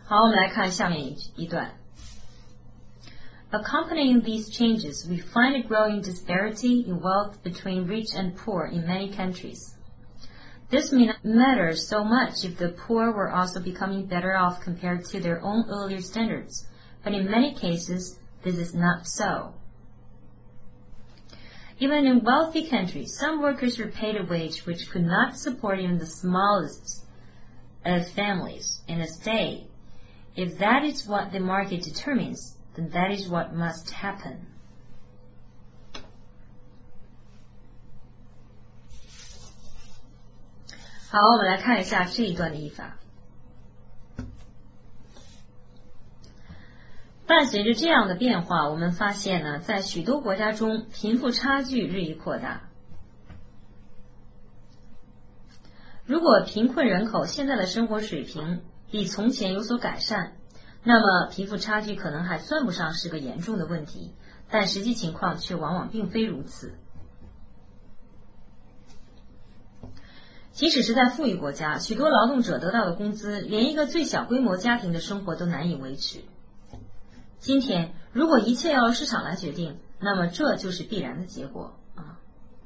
好，我们来看下面一段。Accompanying these changes, we find a growing disparity in wealth between rich and poor in many countries. This may not matter so much if the poor were also becoming better off compared to their own earlier standards, but in many cases, this is not so. Even in wealthy countries, some workers were paid a wage which could not support even the smallest of families in a state. If that is what the market determines, then that is what must happen. 好，我们来看一下这一段的译法。伴随着这样的变化，我们发现呢，在许多国家中，贫富差距日益扩大。如果贫困人口现在的生活水平比从前有所改善，那么贫富差距可能还算不上是个严重的问题，但实际情况却往往并非如此。即使是在富裕国家，许多劳动者得到的工资连一个最小规模家庭的生活都难以维持。今天，如果一切要由市场来决定，那么这就是必然的结果啊。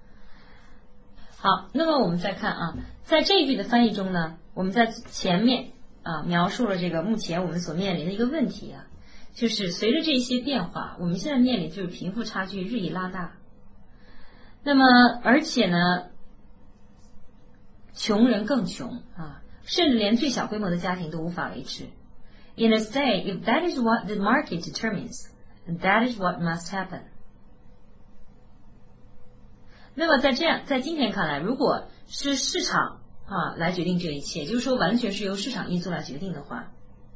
好，那么我们再看啊，在这一句的翻译中呢，我们在前面描述了这个目前我们所面临的一个问题啊，就是随着这些变化，我们现在面临就是贫富差距日益拉大。那么，而且呢，穷人更穷啊，甚至连最小规模的家庭都无法维持。In a state, if that is what the market determines, that is what must happen. 那么在今天看来，如果是市场来决定这一切，就是说完全是由市场因素来决定的话，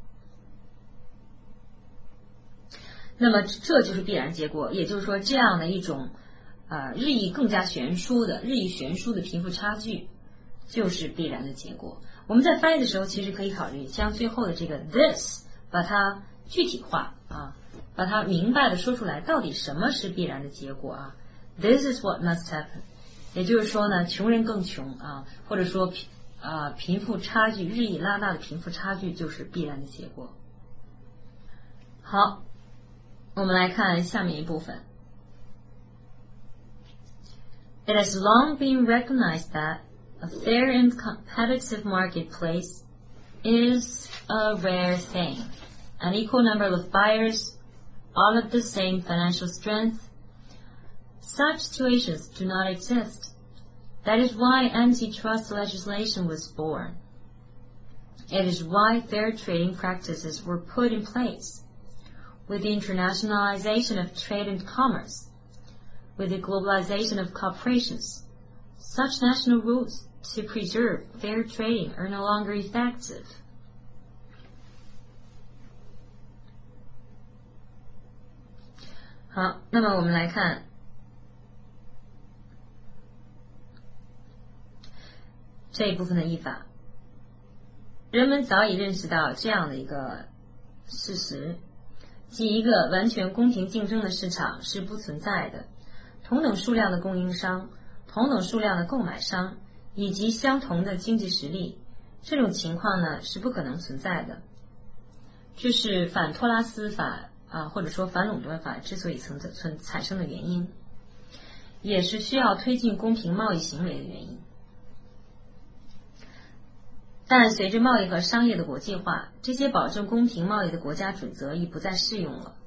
那么这就是必然结果。也就是说，这样的一种日益悬殊的贫富差距，就是必然的结果。我们在翻译的时候，其实可以考虑将最后的这个 this 把它具体化把它明白的说出来，到底什么是必然的结果啊 ？This is what must happen。也就是说呢，穷人更穷或者说贫富差距日益拉大的贫富差距就是必然的结果。好，我们来看下面一部分。It has long been recognized that a fair and competitive marketplace is a rare thing. An equal number of buyers, all of the same financial strength. Such situations do not exist. That is why antitrust legislation was born. It is why fair trading practices were put in place. With the internationalization of trade and commerce, with the globalization of corporations, such national rules to preserve fair trading are no longer effective. 好，那么我们来看这一部分的译法。人们早已认识到这样的一个事实，即一个完全公平竞争的市场是不存在的。同等数量的供应商，同等数量的购买商，以及相同的经济实力，这种情况呢是不可能存在的。这是反托拉斯法或者说反垄断法之所以产生的原因，也是需要推进公平贸易行为的原因。但随着贸易和商业的国际化，这些保证公平贸易的国家准则已不再适用了。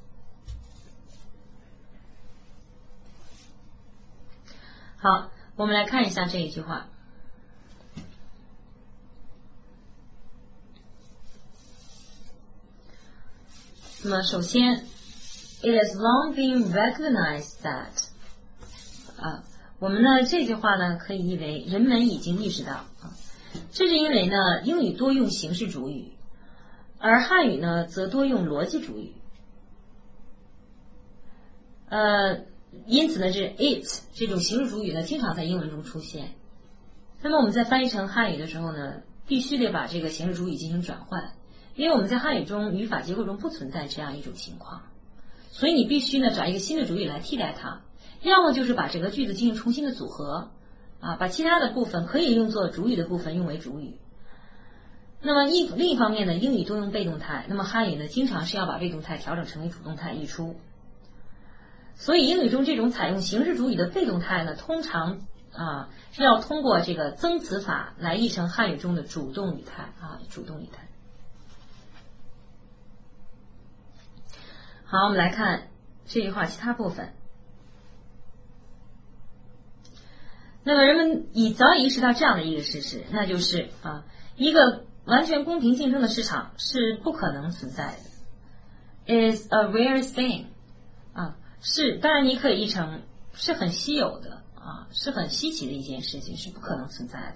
好，我们来看一下这一句话。那么首先 It has long been recognized that 我们呢这句话呢可以译为人们已经意识到这是因为呢英语多用形式主语，而汉语呢则多用逻辑主语。因此呢，这 it 这种形式主语呢，经常在英文中出现。那么我们在翻译成汉语的时候呢，必须得把这个形式主语进行转换，因为我们在汉语中语法结构中不存在这样一种情况，所以你必须呢找一个新的主语来替代它，要么就是把整个句子进行重新的组合把其他的部分可以用作主语的部分用为主语。 那么另一方面呢，英语多用被动态，那么汉语呢经常是要把被动态调整成为主动态译出。所以英语中这种采用形式主语的被动态呢，通常是要通过这个增词法来译成汉语中的主动语态主动语态。好，我们来看这句话其他部分。那么人们早已意识到这样的一个事实，那就是一个完全公平竞争的市场是不可能存在的。is a rare thing 是，当然你可以译成是很稀有的是很稀奇的一件事情，是不可能存在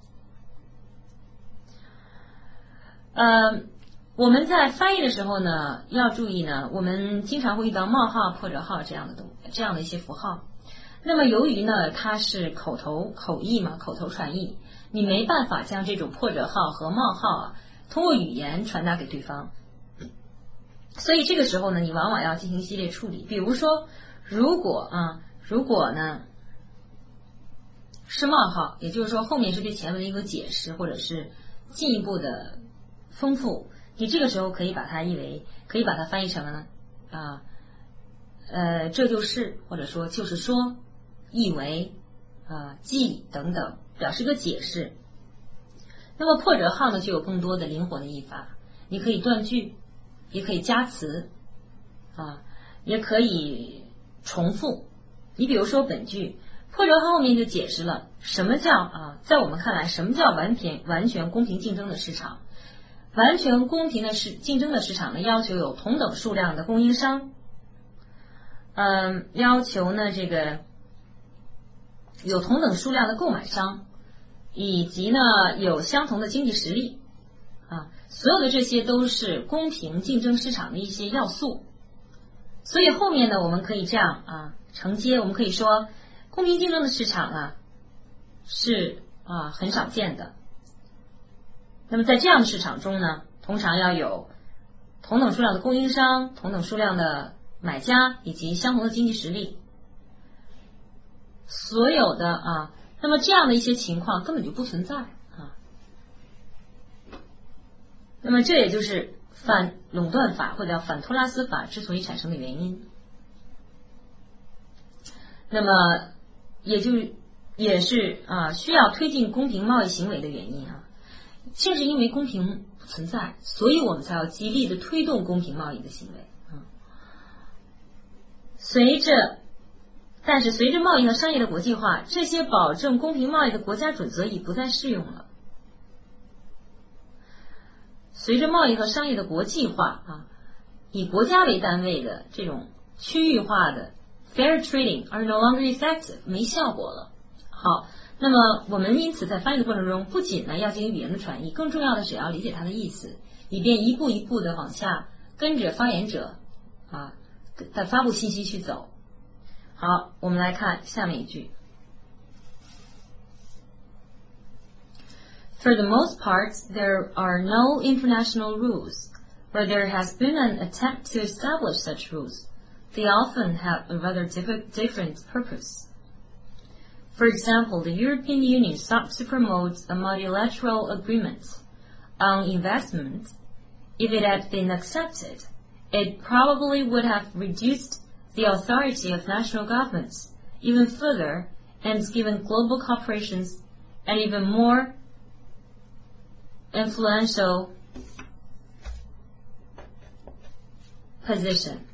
的。我们在翻译的时候呢，要注意呢，我们经常会遇到冒号、破折号这样的一些符号。那么由于呢，它是口译嘛，口头传译，你没办法将这种破折号和冒号通过语言传达给对方。所以这个时候呢，你往往要进行一系列处理。比如说，如果呢是冒号，也就是说后面是对前文的一个解释或者是进一步的丰富，你这个时候可以把它翻译成呢这就是或者说就是说意为即等等，表示个解释。那么破折号呢就有更多的灵活的译法，你可以断句，也可以加词也可以重复。你比如说本句破折号后面就解释了什么叫在我们看来什么叫完全公平竞争的市场。完全公平的竞争的市场呢，要求有同等数量的供应商，要求呢这个有同等数量的购买商，以及呢有相同的经济实力所有的这些都是公平竞争市场的一些要素。所以后面呢我们可以这样承接，我们可以说公平竞争的市场是很少见的。那么在这样的市场中呢，通常要有同等数量的供应商、同等数量的买家以及相同的经济实力。所有的那么这样的一些情况根本就不存在那么这也就是反垄断法或者叫反托拉斯法之所以产生的原因。那么也是需要推进公平贸易行为的原因正是因为公平不存在，所以我们才要极力的推动公平贸易的行为但是随着贸易和商业的国际化，这些保证公平贸易的国家准则已不再适用了。随着贸易和商业的国际化以国家为单位的这种区域化的 fair trading are no longer effective， 没效果了。好，那么我们因此在翻译的过程中，不仅呢要进行语言的传译，更重要的是要理解它的意思，以便一步一步的往下跟着发言者的发布信息去走。好，我们来看下面一句。For the most part, there are no international rules. Where there has been an attempt to establish such rules, they often have a rather different purpose. For example, the European Union sought to promote a multilateral agreement on investment. If it had been accepted, it probably would have reduced the authority of national governments even further and given global corporations an even more influential position.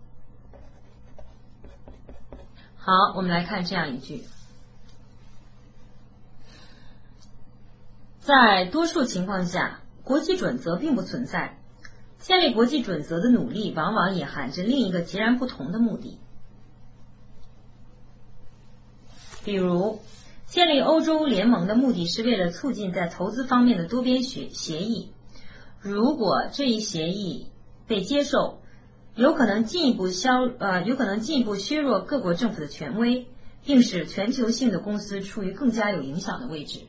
好，我们来看这样一句。在多数情况下，国际准则并不存在。建立国际准则的努力往往也含着另一个截然不同的目的。比如，建立欧洲联盟的目的是为了促进在投资方面的多边协议。如果这一协议被接受，有可能进一步削弱各国政府的权威，并使全球性的公司处于更加有影响的位置。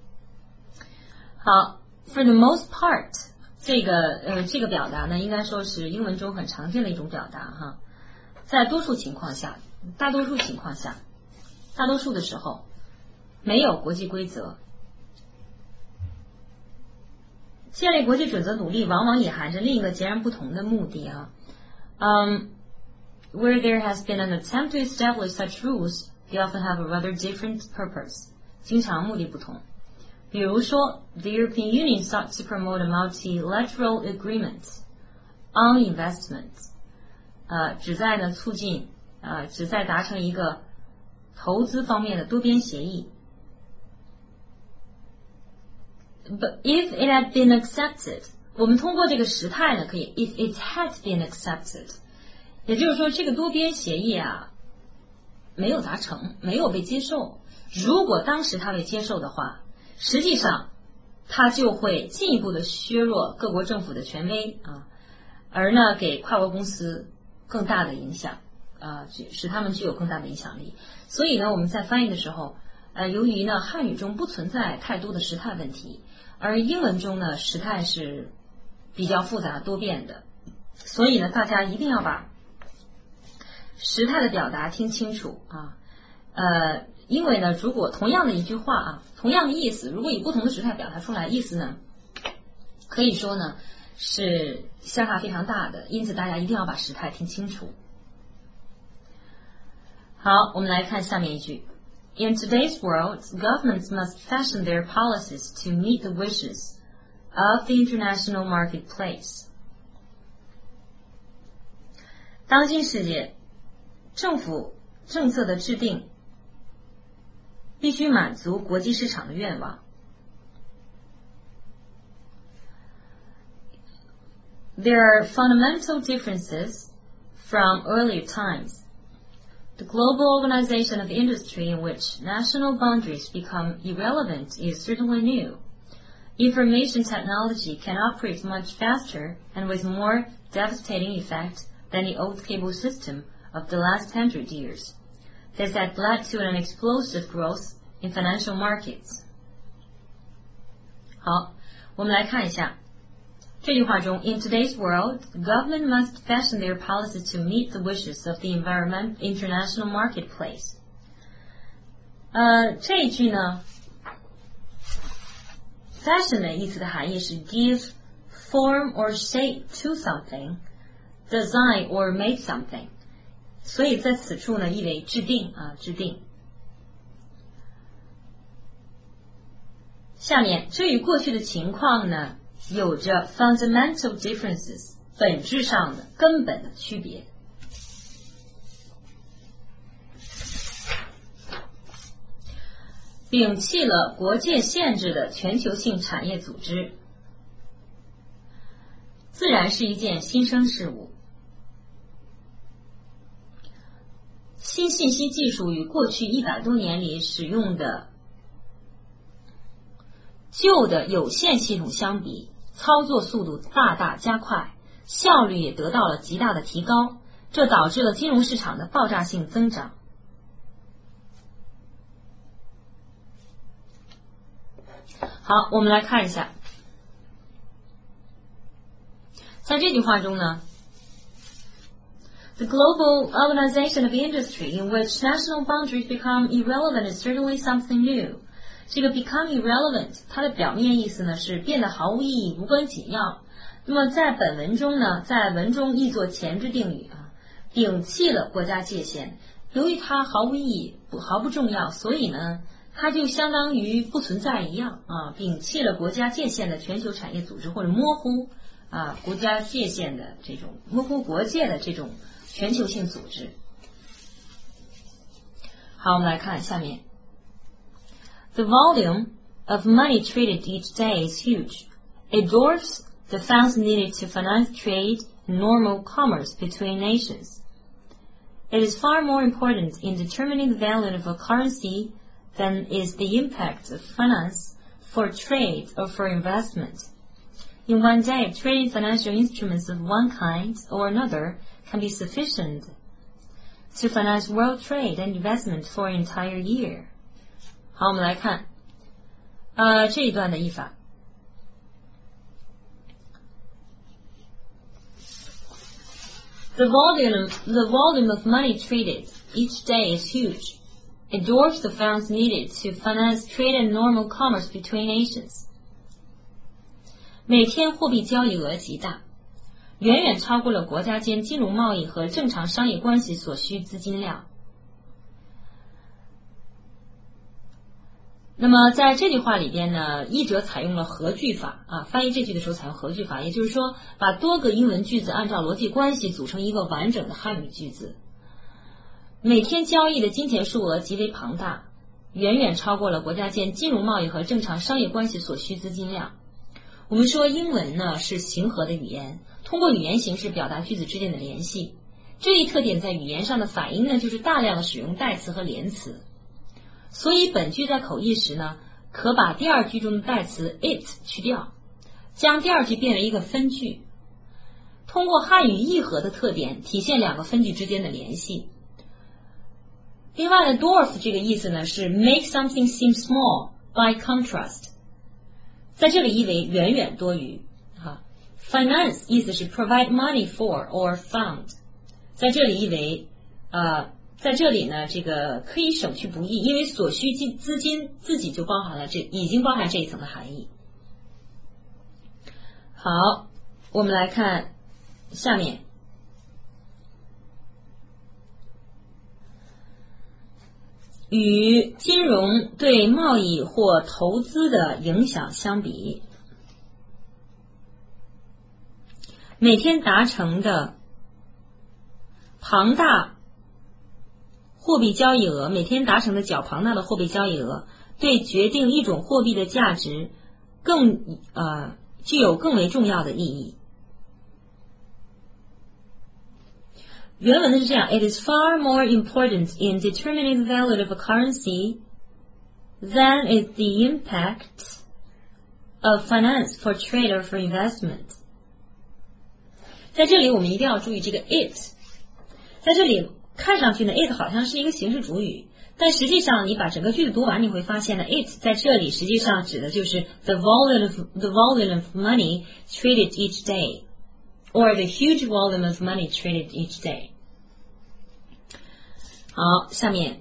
好 ，for the most part， 这个表达呢，应该说是英文中很常见的一种表达哈。在多数情况下，大多数的时候，没有国际规则。 建立国际准则努力往往也含着另一个截然不同的目的啊。Where there has been an attempt to establish such rules, they often have a rather different purpose. 经常目的不同。比如说 the European Union sought to promote a multilateral agreement on investments. 旨在达成一个投资方面的多边协议。But if it had been accepted, 我们通过这个时态呢，可以 if it had been accepted， 也就是说这个多边协议啊没有达成，没有被接受。如果当时它被接受的话，实际上它就会进一步的削弱各国政府的权威啊，而呢给跨国公司更大的影响啊，使他们具有更大的影响力。所以呢，我们在翻译的时候，由于呢汉语中不存在太多的时态问题，而英文中呢时态是比较复杂多变的，所以呢大家一定要把时态的表达听清楚啊。因为呢如果同样的一句话啊，同样的意思，如果以不同的时态表达出来，意思呢可以说呢是相差非常大的，因此大家一定要把时态听清楚。好，我们来看下面一句。In today's world, governments must fashion their policies to meet the wishes of the international marketplace. 当今世界，政府政策的制定必须满足国际市场的愿望。There are fundamental differences from earlier times.The global organization of industry in which national boundaries become irrelevant is certainly new. Information technology can operate much faster and with more devastating effect than the old cable system of the last 100 years. This had led to an explosive growth in financial markets. 好，我们来看一下这句话中 In today's world, the government must fashion their policies to meet the wishes of the international marketplace. 这一句呢 fashion 的意思的含义是 give form or shape to something, design or make something. 所以在此处呢意为制定啊，制定。下面这与过去的情况呢有着 fundamental differences 本质上的根本的区别。摒弃了国界限制的全球性产业组织，自然是一件新生事物。新信息技术与过去100多年里使用的旧的有线系统相比，操作速度大大加快，效率也得到了极大的提高，这导致了金融市场的爆炸性增长。好，我们来看一下，在这句话中呢 The global organization of industry in which national boundaries become irrelevant is certainly something new. 这个 become irrelevant 它的表面意思呢是变得毫无意义，无关紧要。那么在本文中呢，在文中译作前置定语啊，摒弃了国家界限，由于它毫无意义，毫不重要，所以呢它就相当于不存在一样啊，摒弃了国家界限的全球产业组织，或者模糊国家界限的这种模糊国界的这种全球性组织。好，我们来看下面。The volume of money traded each day is huge. It dwarfs the funds needed to finance trade and normal commerce between nations. It is far more important in determining the value of a currency than is the impact of finance for trade or for investment. In one day, trading financial instruments of one kind or another can be sufficient to finance world trade and investment for an entire year. 好，我们来看这一段的译法。The volume of money traded each day is huge. It dwarfs the funds needed to finance trade and normal commerce between nations. 每天货币交易额极大，远远超过了国家间金融贸易和正常商业关系所需资金量。那么在这句话里边呢，译者采用了合句法翻译这句的时候采用合句法，也就是说把多个英文句子按照逻辑关系组成一个完整的汉语句子。每天交易的金钱数额极为庞大，远远超过了国家间金融贸易和正常商业关系所需资金量。我们说英文呢是形合的语言，通过语言形式表达句子之间的联系。这一特点在语言上的反应呢，就是大量的使用代词和连词。所以本句在口译时呢，可把第二句中的代词 it 去掉，将第二句变为一个分句。通过汉语译合的特点，体现两个分句之间的联系。另外呢 dwarf 这个意思呢是 make something seem small by contrast， 在这里译为远远多于。finance 意思是 provide money for or fund， 在这里译为在这里呢，这个可以省去不易，因为所需资金自己就已经包含这一层的含义。好，我们来看下面。与金融对贸易或投资的影响相比，每天达成的庞大货币交易额，每天达成的较庞大的货币交易额，对决定一种货币的价值具有更为重要的意义。原文的是这样 ：It is far more important in determining the value of a currency than is the impact of finance for trade or for investment。在这里我们一定要注意这个 it， 在这里看上去呢 it 好像是一个形式主语，但实际上你把整个句子读完，你会发现呢 it 在这里实际上指的就是 the volume of money traded each day or the huge volume of money traded each day。 好，下面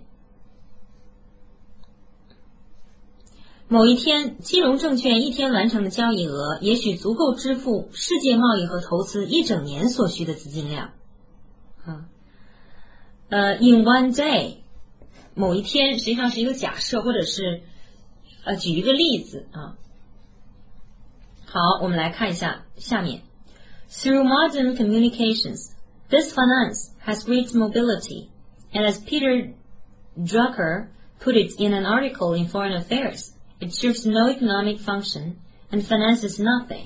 某一天金融证券一天完成的交易额也许足够支付世界贸易和投资一整年所需的资金量。in one day， 某一天实际上是一个假设，或者是举一个例子好，我们来看一下下面。Through modern communications, this finance has reached mobility, and as Peter Drucker put it in an article in Foreign Affairs, it serves no economic function and finances nothing.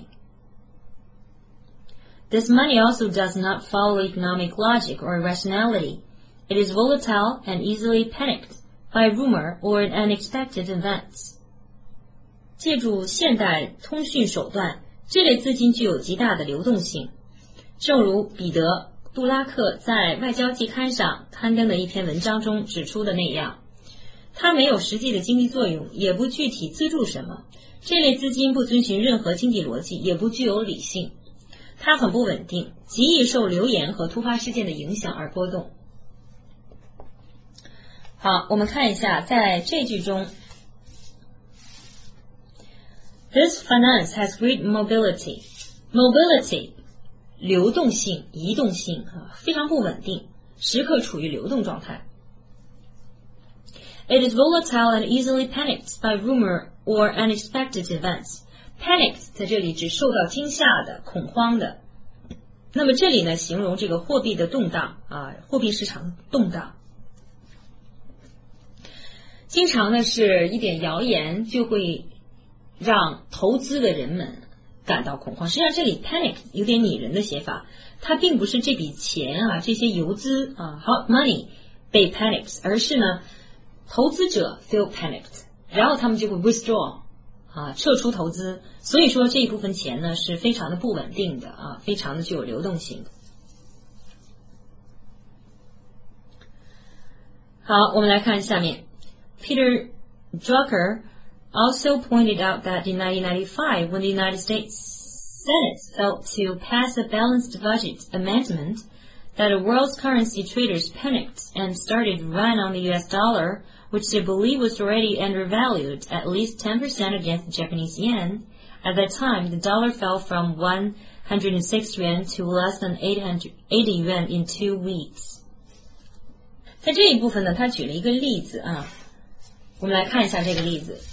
This money also does not follow economic logic or rationality.It is volatile and easily panicked by rumor or unexpected events. 借助现代通讯手段，这类资金具有极大的流动性。正如彼得·杜拉克在《外交季刊》上刊登的一篇文章中指出的那样，它没有实际的经济作用，也不具体资助什么。这类资金不遵循任何经济逻辑，也不具有理性。它很不稳定，极易受流言和突发事件的影响而波动。好，我们看一下在这句中 This finance has great mobility. Mobility 流动性、移动性非常不稳定，时刻处于流动状态。It is volatile and easily panicked by rumor or unexpected events. Panicked 在这里指受到惊吓的、恐慌的。那么这里呢，形容这个货币的动荡货币市场动荡。经常呢是一点谣言就会让投资的人们感到恐慌。实际上这里 panic 有点拟人的写法，它并不是这笔钱这些游资hot money 被 panicked， 而是呢投资者 feel panicked， 然后他们就会 withdraw撤出投资。所以说这一部分钱呢是非常的不稳定的非常的具有流动性的。好，我们来看下面。Peter Drucker also pointed out that in 1995, when the United States Senate failed to pass a balanced budget amendment, that the world's currency traders panicked and started to run on the US dollar which they believe was already undervalued at least 10% against the Japanese yen. At that time, the dollar fell from 106 yuan to less than 80 yuan in 2 weeks. 在这一部分呢，他举了一个例子啊，我们来看一下这个例子。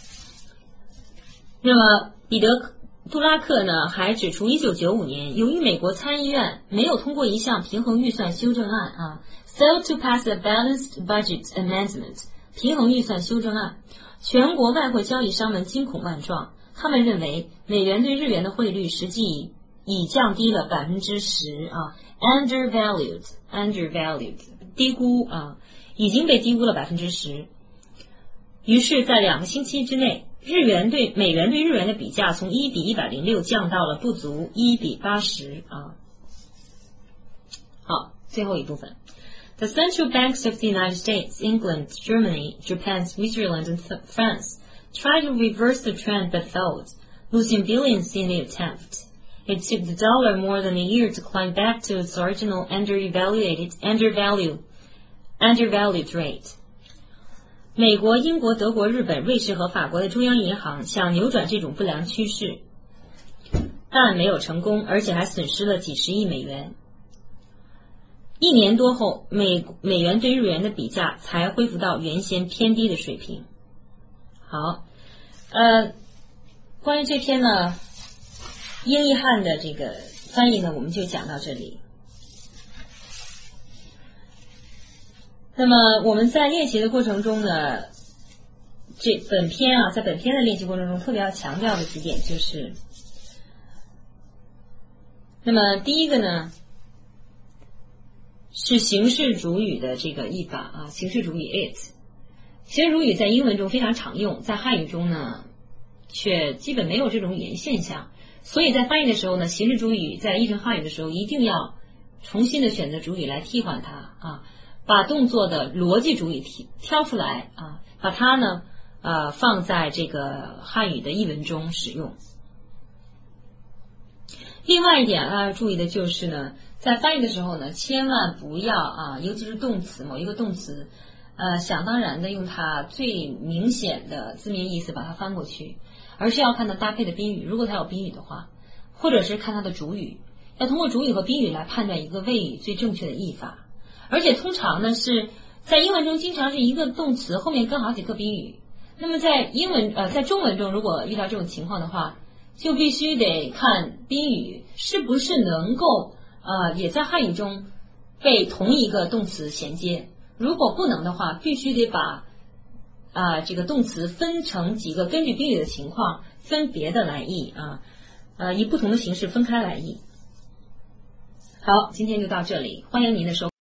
那么彼得杜拉克呢还指出，1995年，由于美国参议院没有通过一项平衡预算修正案啊 ，failed to pass a balanced budget amendment， 平衡预算修正案，全国外汇交易商们惊恐万状。他们认为美元对日元的汇率实际已降低了10%啊 ，undervalued， 低估啊，已经被低估了10%。于是，在2个星期之内，美元对日元的比价从1比106降到了不足1比80啊。好，最后一部分。The central banks of the United States, England, Germany, Japan, Switzerland, and France tried to reverse the trend but failed, losing billions in the attempt. It took the dollar more than a year to climb back to its original undervalued rate. 美国、英国、德国、日本、瑞士和法国的中央银行想扭转这种不良趋势，但没有成功，而且还损失了几十亿美元。1年多后，美元对日元的比价才恢复到原先偏低的水平。好，关于这篇呢，英译汉的这个翻译呢，我们就讲到这里。那么我们在练习的过程中呢，在本篇的练习过程中特别要强调的几点就是，那么第一个呢是形式主语的这个译法啊，形式主语 it， 形式主语在英文中非常常用，在汉语中呢却基本没有这种语言现象，所以在翻译的时候呢，形式主语在译成汉语的时候一定要重新的选择主语来替换它啊。把动作的逻辑主语挑出来啊，把它呢放在这个汉语的译文中使用。另外一点要注意的就是呢，在翻译的时候呢，千万不要啊，尤其是动词某一个动词，想当然的用它最明显的字面意思把它翻过去，而是要看它搭配的宾语，如果它有宾语的话，或者是看它的主语，要通过主语和宾语来判断一个谓语最正确的译法。而且通常呢是在英文中经常是一个动词后面跟好几个宾语，那么在中文中如果遇到这种情况的话，就必须得看宾语是不是能够也在汉语中被同一个动词衔接，如果不能的话，必须得把这个动词分成几个根据宾语的情况分别的来译以不同的形式分开来译。好，今天就到这里，欢迎您的收看。